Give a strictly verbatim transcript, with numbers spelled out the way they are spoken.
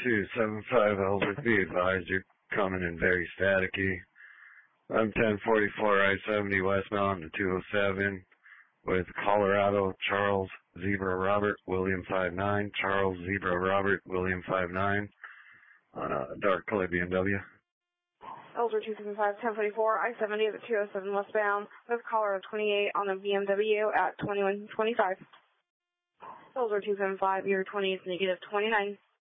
two seven five, Elder, be advised you're coming in very staticky. I'm ten forty-four I seventy westbound to two oh seven with Colorado, Charles, Zebra Robert, William five nine, Charles, Zebra Robert, William five nine on a dark color B M W. Elder two seven five, ten forty-four I seventy at the two oh seven westbound with Colorado twenty-eight on the B M W at twenty-one twenty-five. Elder two seven five, your twenty is negative twenty-nine.